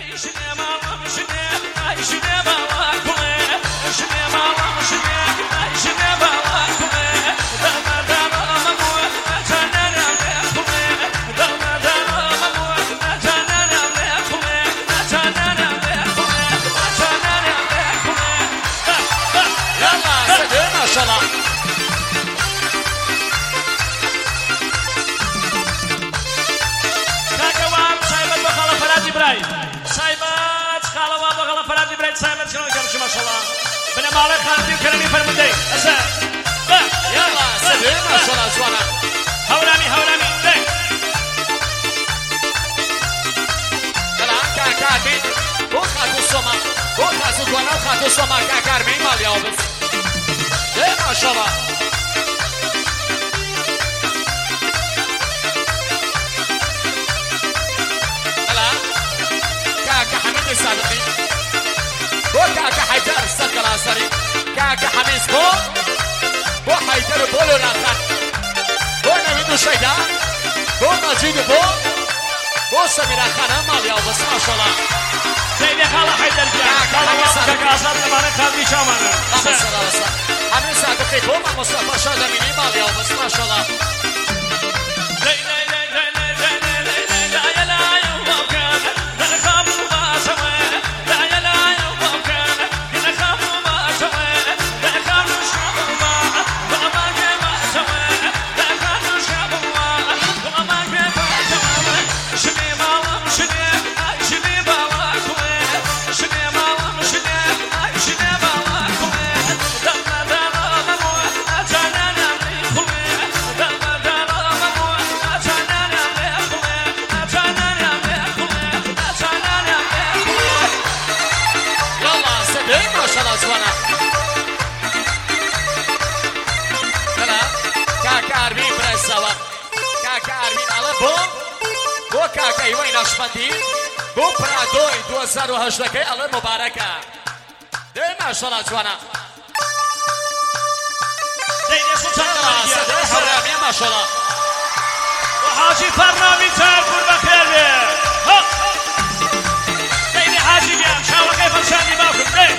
سايمر شلون كرش ما شاء الله بنا مالك خالدين كرمي فرمدي اسا يلا سلام ما شاء الله جوانا هولامي ليك يلا كاكارمين وخاتو السما وخاتو جوانا وخاتو السما كاكارمين مال يا بس ما شاء الله يلا كاكا حميد الصادقي بو كاكا حيدر السكر عصري كاكا حميس بو حيدر بولو ناخن بو نويدو شيدا بو مجيد بو سميرا خانم ماليا وبس ما شاء الله سيدي خاله حيدر كاكا عصر زمانه خالدي شامانه حميس صادقي بو مصطفى شادميني ماليا وبس ما شاء الله بو كاكا يوين اشبندي بو برادوي 2018 كي الله مباركة دي ما شاء الله جوانا سيدي سلطان سيدي حرامي ما شاء الله وحاجي فرنامي تاكل بخير بيه سيدي حاجي بيه مشاوة كيف الشاندي باكم ليه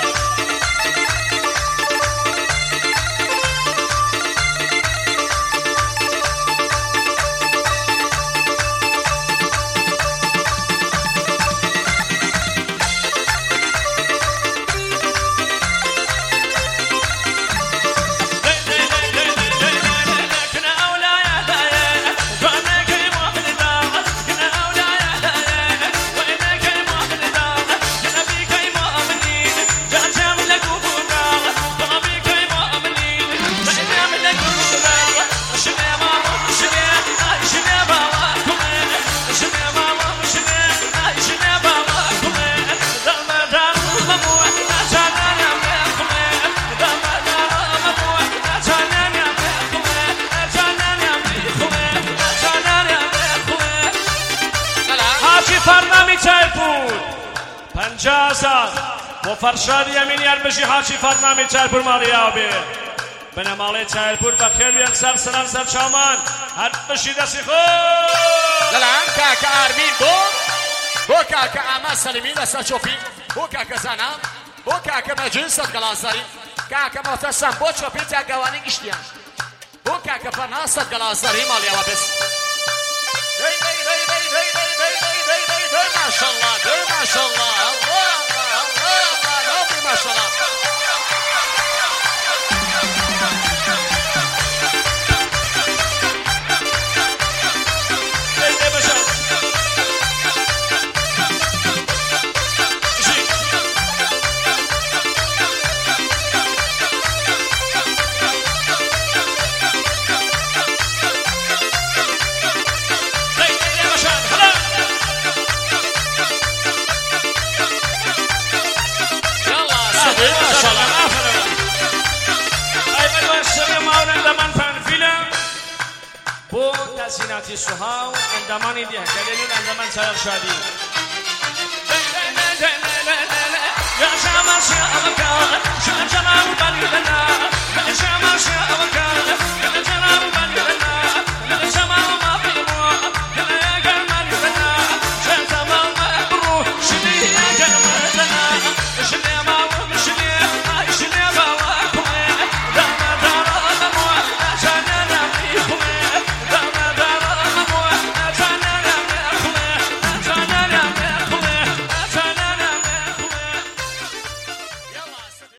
جازا وفرشاد يمين يربشي حاجي فرنامي چارپور ماليا بي بنا مالي چارپور بخير بيان سر سلام سر شامان هر بشي دسي خو للان كاكا ارمين بو كاكا اما سلمين دسا شوفي بو كاكا زانا بو كاكا مجلس القلاصري كاكا متسم بو شوفي تا قوانين اشتيان بو كاكا فرناسة القلاصري ماليا بس ما شاء الله ما شاء الله الله ما شاء الله تحسينات السهاو عندما نديها كدليل عندما سير شادي يا شمس يا أبكار شو جمال بني لنا يا شمس يا أبكار